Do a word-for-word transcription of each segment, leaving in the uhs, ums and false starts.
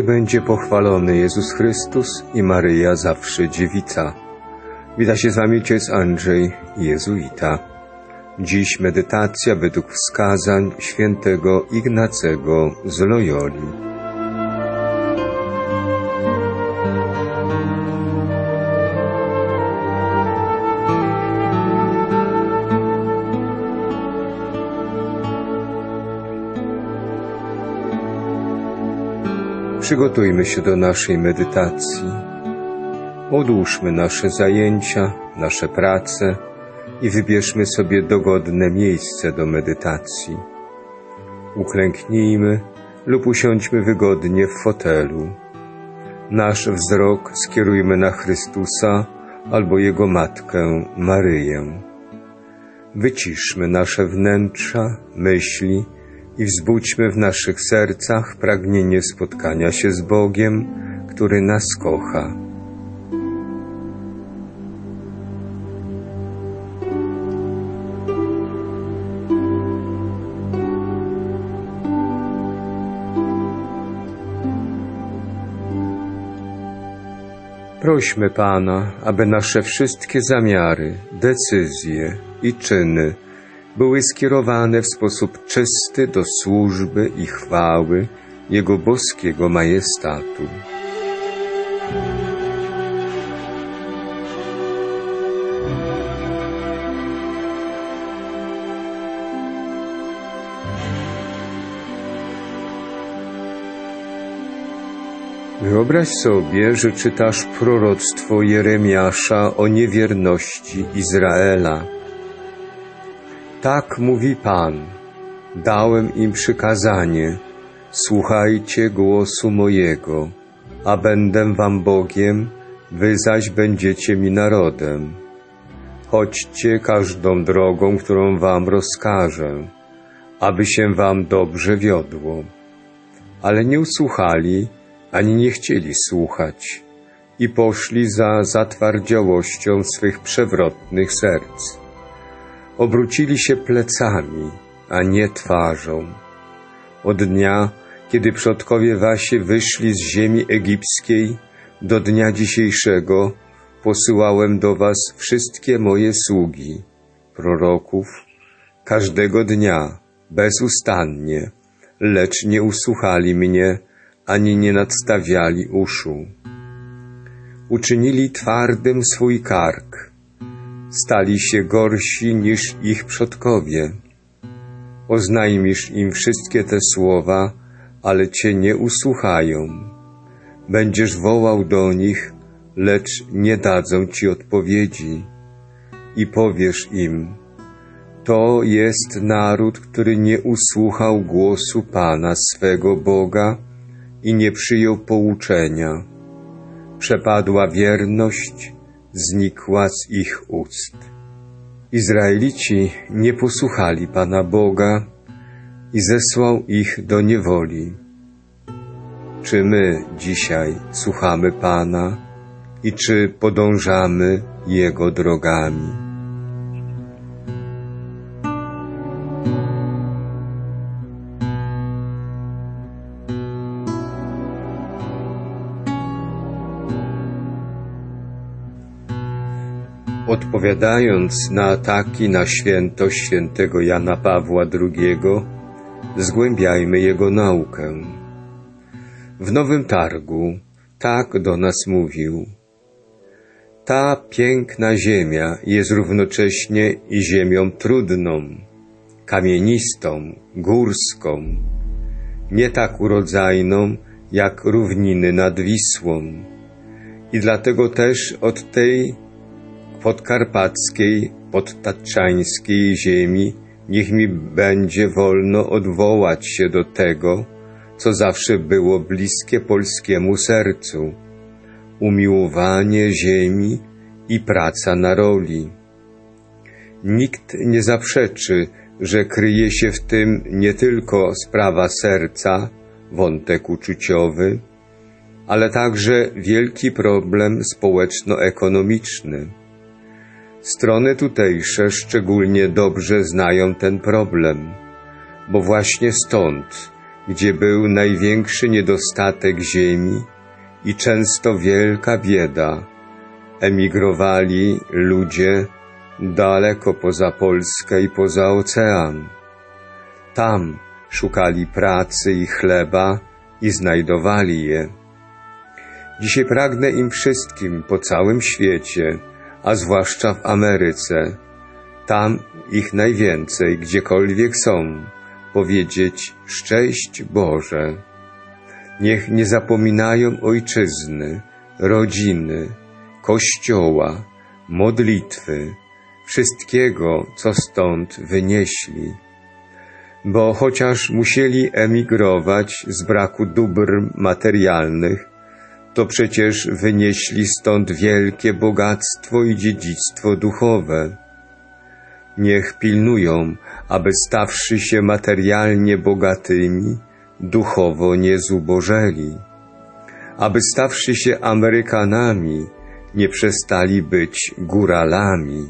będzie pochwalony Jezus Chrystus i Maryja zawsze dziewica. Wita się z wami ojciec Andrzej, jezuita. Dziś medytacja według wskazań świętego Ignacego z Loyoli. Przygotujmy się do naszej medytacji. Odłóżmy nasze zajęcia, nasze prace i wybierzmy sobie dogodne miejsce do medytacji. Uklęknijmy lub usiądźmy wygodnie w fotelu. Nasz wzrok skierujmy na Chrystusa albo Jego Matkę Maryję. Wyciszmy nasze wnętrza, myśli i wzbudźmy w naszych sercach pragnienie spotkania się z Bogiem, który nas kocha. Prośmy Pana, aby nasze wszystkie zamiary, decyzje i czyny były skierowane w sposób czysty do służby i chwały Jego boskiego majestatu. Wyobraź sobie, że czytasz proroctwo Jeremiasza o niewierności Izraela. Tak mówi Pan, dałem im przykazanie, słuchajcie głosu mojego, a będę wam Bogiem, wy zaś będziecie mi narodem. Chodźcie każdą drogą, którą wam rozkażę, aby się wam dobrze wiodło. Ale nie usłuchali, ani nie chcieli słuchać i poszli za zatwardziałością swych przewrotnych serc. Obrócili się plecami, a nie twarzą. Od dnia, kiedy przodkowie wasi wyszli z ziemi egipskiej, do dnia dzisiejszego posyłałem do was wszystkie moje sługi, proroków, każdego dnia, bezustannie, lecz nie usłuchali mnie, ani nie nadstawiali uszu. Uczynili twardym swój kark, stali się gorsi niż ich przodkowie. Oznajmisz im wszystkie te słowa, ale cię nie usłuchają. Będziesz wołał do nich, lecz nie dadzą ci odpowiedzi. I powiesz im, to jest naród, który nie usłuchał głosu Pana swego Boga i nie przyjął pouczenia. Przepadła wierność, znikła z ich ust. Izraelici nie posłuchali Pana Boga i zesłał ich do niewoli. Czy my dzisiaj słuchamy Pana i czy podążamy Jego drogami? Odpowiadając na ataki na świętość świętego Jana Pawła drugiego, zgłębiajmy jego naukę. W Nowym Targu tak do nas mówił: ta piękna ziemia jest równocześnie i ziemią trudną, kamienistą, górską, nie tak urodzajną jak równiny nad Wisłą. I dlatego też od tej podkarpackiej, podtatrzańskiej ziemi niech mi będzie wolno odwołać się do tego, co zawsze było bliskie polskiemu sercu: umiłowanie ziemi i praca na roli. Nikt nie zaprzeczy, że kryje się w tym nie tylko sprawa serca, wątek uczuciowy, ale także wielki problem społeczno-ekonomiczny. Strony tutejsze szczególnie dobrze znają ten problem, bo właśnie stąd gdzie był największy niedostatek ziemi i często wielka bieda, emigrowali ludzie daleko poza Polskę i poza ocean. Tam szukali pracy i chleba i znajdowali je. Dzisiaj pragnę im wszystkim po całym świecie, a zwłaszcza w Ameryce, tam ich najwięcej, gdziekolwiek są, powiedzieć: szczęść Boże. Niech nie zapominają ojczyzny, rodziny, Kościoła, modlitwy, wszystkiego, co stąd wynieśli. Bo chociaż musieli emigrować z braku dóbr materialnych, to przecież wynieśli stąd wielkie bogactwo i dziedzictwo duchowe. Niech pilnują, aby stawszy się materialnie bogatymi, duchowo nie zubożeli. Aby stawszy się Amerykanami, nie przestali być góralami.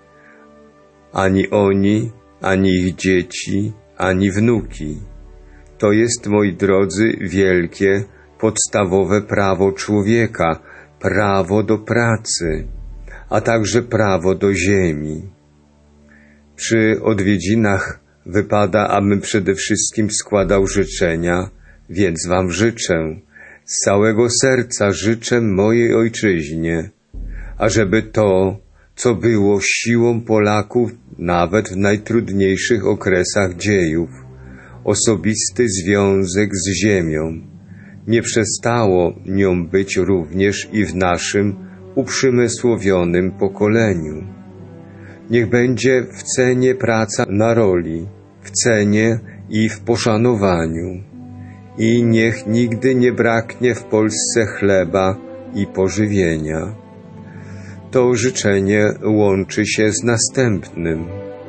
Ani oni, ani ich dzieci, ani wnuki. To jest, moi drodzy, wielkie, podstawowe prawo człowieka, prawo do pracy, a także prawo do ziemi. Przy odwiedzinach wypada, abym przede wszystkim składał życzenia, więc wam życzę, z całego serca życzę mojej ojczyźnie, ażeby to, co było siłą Polaków nawet w najtrudniejszych okresach dziejów, osobisty związek z ziemią, nie przestało nią być również i w naszym uprzemysłowionym pokoleniu. Niech będzie w cenie praca na roli, w cenie i w poszanowaniu. I niech nigdy nie braknie w Polsce chleba i pożywienia. To życzenie łączy się z następnym.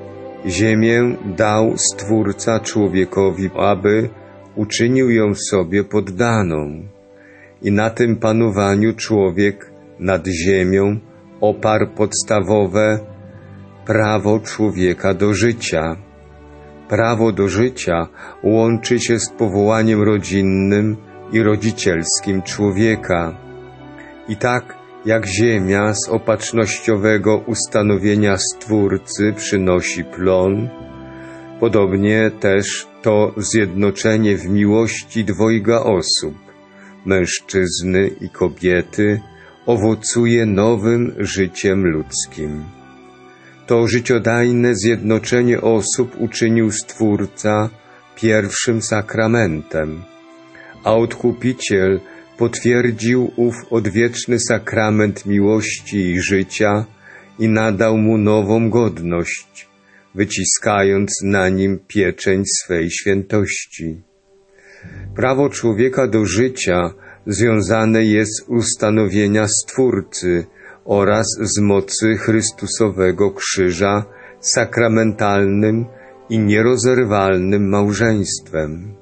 Ziemię dał Stwórca człowiekowi, aby uczynił ją sobie poddaną. I na tym panowaniu człowiek nad ziemią oparł podstawowe prawo człowieka do życia. Prawo do życia łączy się z powołaniem rodzinnym i rodzicielskim człowieka. I tak jak ziemia z opatrznościowego ustanowienia Stwórcy przynosi plon, podobnie też to zjednoczenie w miłości dwojga osób, mężczyzny i kobiety, owocuje nowym życiem ludzkim. To życiodajne zjednoczenie osób uczynił Stwórca pierwszym sakramentem, a Odkupiciel potwierdził ów odwieczny sakrament miłości i życia i nadał mu nową godność, wyciskając na nim pieczęć swej świętości. Prawo człowieka do życia związane jest z ustanowienia Stwórcy oraz z mocy Chrystusowego krzyża sakramentalnym i nierozerwalnym małżeństwem.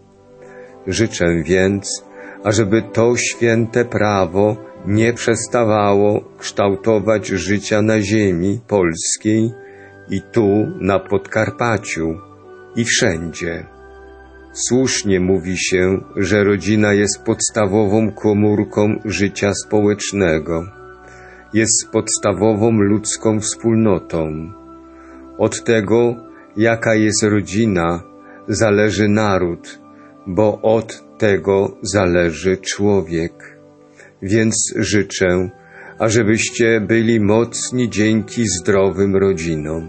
Życzę więc, ażeby to święte prawo nie przestawało kształtować życia na ziemi polskiej i tu, na Podkarpaciu, i wszędzie. Słusznie mówi się, że rodzina jest podstawową komórką życia społecznego. Jest podstawową ludzką wspólnotą. Od tego, jaka jest rodzina, zależy naród, bo od tego zależy człowiek. Więc życzę, ażebyście byli mocni dzięki zdrowym rodzinom.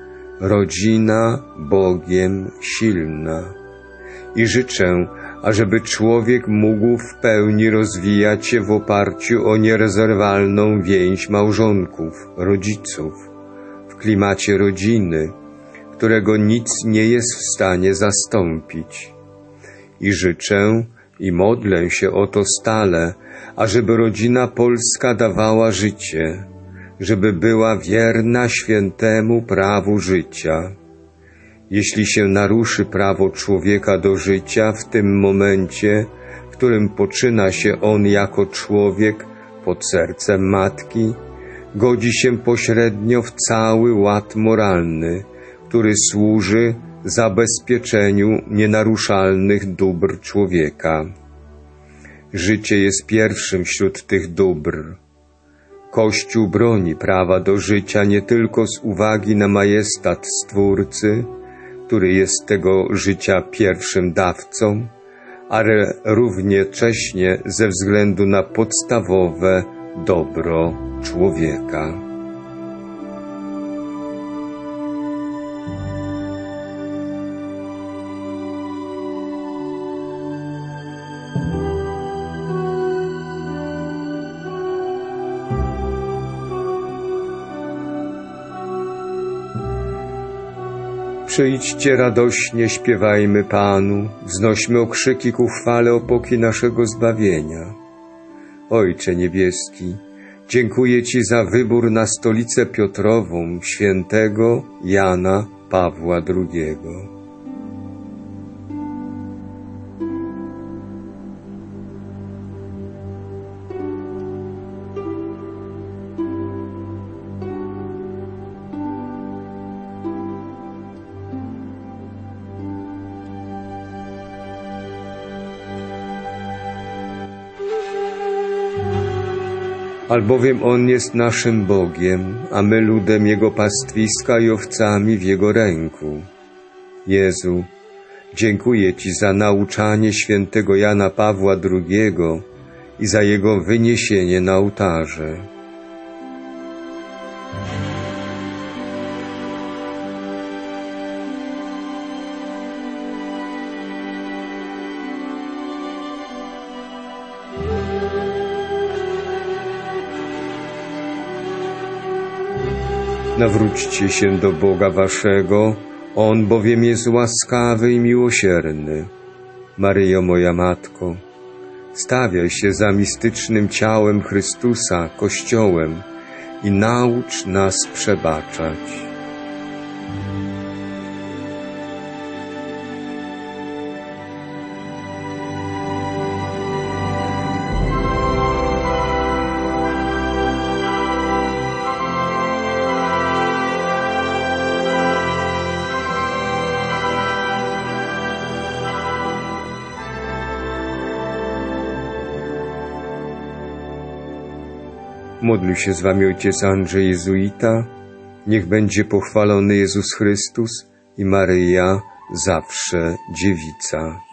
Rodzina Bogiem silna. I życzę, ażeby człowiek mógł w pełni rozwijać się w oparciu o nierozerwalną więź małżonków, rodziców, w klimacie rodziny, którego nic nie jest w stanie zastąpić. I życzę i modlę się o to stale, ażeby rodzina polska dawała życie, żeby była wierna świętemu prawu życia. Jeśli się naruszy prawo człowieka do życia w tym momencie, w którym poczyna się on jako człowiek pod sercem matki, godzi się pośrednio w cały ład moralny, który służy zabezpieczeniu nienaruszalnych dóbr człowieka. Życie jest pierwszym wśród tych dóbr. Kościół broni prawa do życia nie tylko z uwagi na majestat Stwórcy, który jest tego życia pierwszym dawcą, ale równocześnie ze względu na podstawowe dobro człowieka. Przyjdźcie radośnie, śpiewajmy Panu, wznośmy okrzyki ku chwale opoki naszego zbawienia. Ojcze Niebieski, dziękuję Ci za wybór na stolicę Piotrową świętego Jana Pawła drugiego. Albowiem On jest naszym Bogiem, a my ludem Jego pastwiska i owcami w Jego ręku. Jezu, dziękuję Ci za nauczanie świętego Jana Pawła drugiego i za jego wyniesienie na ołtarze. Nawróćcie się do Boga waszego, On bowiem jest łaskawy i miłosierny. Maryjo, moja Matko, stawiaj się za mistycznym ciałem Chrystusa, Kościołem i naucz nas przebaczać. Modlił się z wami ojciec Andrzej Jezuita. Niech będzie pochwalony Jezus Chrystus i Maryja, zawsze dziewica.